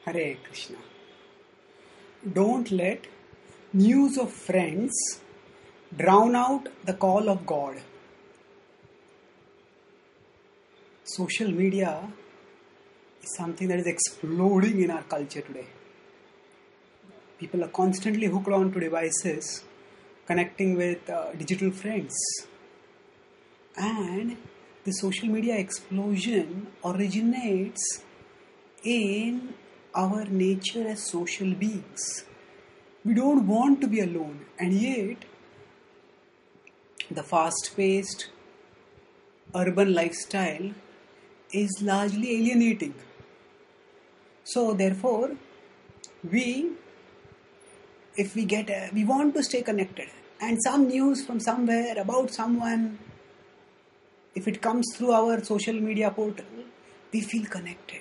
Hare Krishna. Don't let news of friends drown out the call of God. Social media is something that is exploding in our culture today. People are constantly hooked on to devices, connecting with digital friends. And the social media explosion originates in our nature as social beings. We don't want to be alone, and yet the fast-paced urban lifestyle is largely alienating. So therefore, we want to stay connected, and some news from somewhere about someone, if it comes through our social media portal, we feel connected.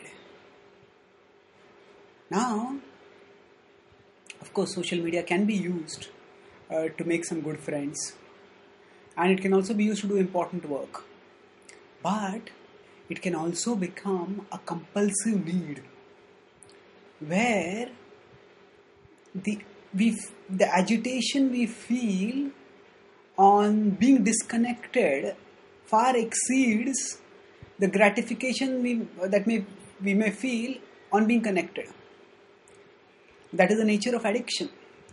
Now, of course, social media can be used to make some good friends, and it can also be used to do important work. But it can also become a compulsive need where the agitation we feel on being disconnected far exceeds the gratification we may feel on being connected. That is the nature of addiction.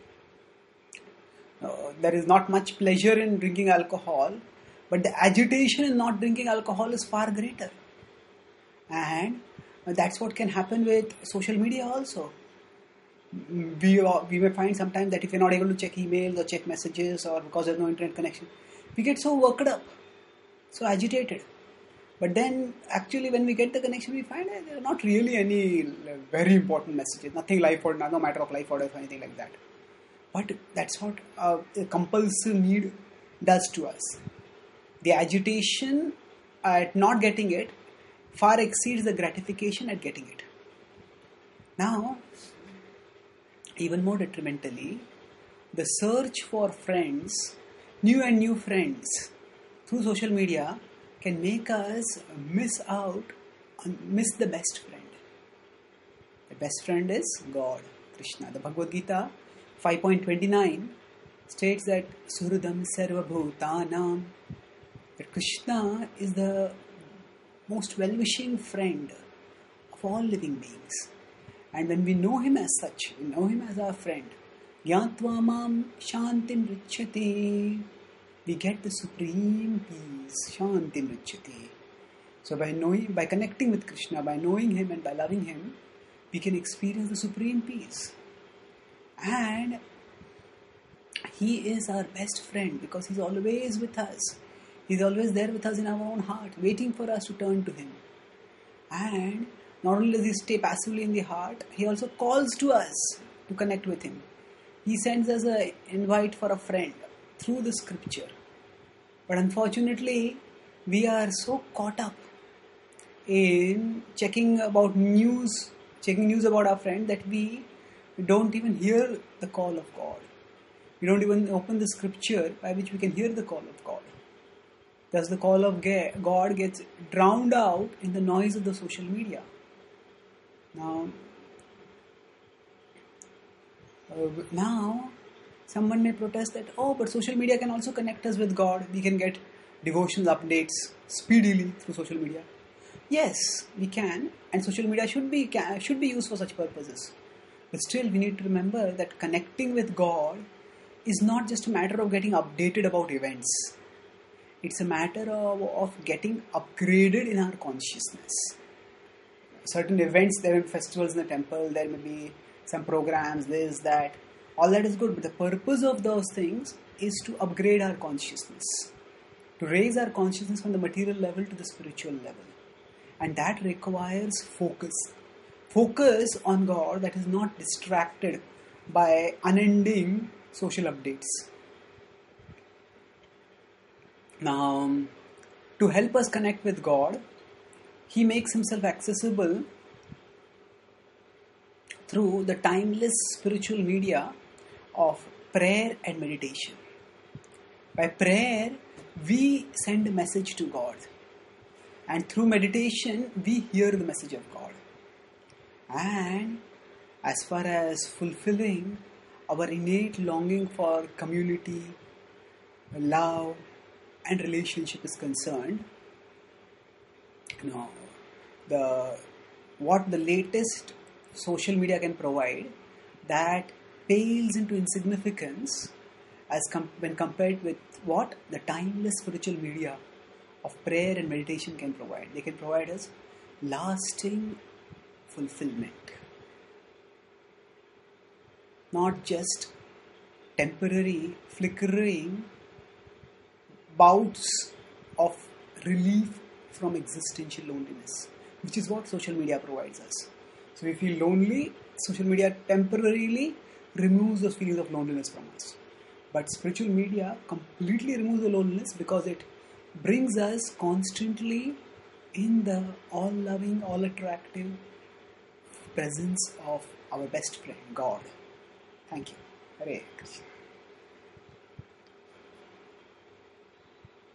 There is not much pleasure in drinking alcohol, but the agitation in not drinking alcohol is far greater. And that's what can happen with social media also. We may find sometimes that if you're not able to check emails or check messages, or because there's no internet connection, we get so worked up, so agitated. But then actually when we get the connection, we find that there are not really any very important messages, nothing life or no matter of life or death or anything like that. But that's what a compulsive need does to us. The agitation at not getting it far exceeds the gratification at getting it. Now, even more detrimentally, the search for friends, new friends, through social media can make us miss the best friend. The best friend is God, Krishna. The Bhagavad Gita 5.29 states that Suhridam Sarva Bhutanam, that Krishna is the most well-wishing friend of all living beings. And when we know him as such, we know him as our friend, Gyatva Mam Shantim Richyati, we get the supreme peace, Shantim Richyati. So by connecting with Krishna, by knowing him and by loving him, we can experience the supreme peace. And he is our best friend because he's always with us. He's always there with us in our own heart, waiting for us to turn to him. And not only does he stay passively in the heart, he also calls to us to connect with him. He sends us an invite for a friend through the scripture. But unfortunately, we are so caught up in checking news about our friend that we don't even hear the call of God. We don't even open the scripture by which we can hear the call of God. Thus the call of God gets drowned out in the noise of the social media. Now, someone may protest that, but social media can also connect us with God. We can get devotional updates speedily through social media. Yes, we can, and social media should be used for such purposes. But still, we need to remember that connecting with God is not just a matter of getting updated about events. It's a matter of getting upgraded in our consciousness. Certain events, there may be festivals in the temple, there may be some programs, this, that. All that is good, but the purpose of those things is to upgrade our consciousness, to raise our consciousness from the material level to the spiritual level. And that requires focus. Focus on God that is not distracted by unending social updates. Now, to help us connect with God, he makes himself accessible through the timeless spiritual media of prayer and meditation. By prayer, we send a message to God. And through meditation, we hear the message of God. And As far as fulfilling our innate longing for community, love, and relationship is concerned, you know, the what the latest social media can provide, that pales into insignificance when compared with what the timeless spiritual media of prayer and meditation can provide. They can provide us lasting fulfillment, not just temporary, flickering bouts of relief from existential loneliness, which is what social media provides us. So we feel lonely, social media temporarily removes those feelings of loneliness from us. But spiritual media completely removes the loneliness because it brings us constantly in the all-loving, all-attractive presence of our best friend, God. Thank you. Hare Krishna.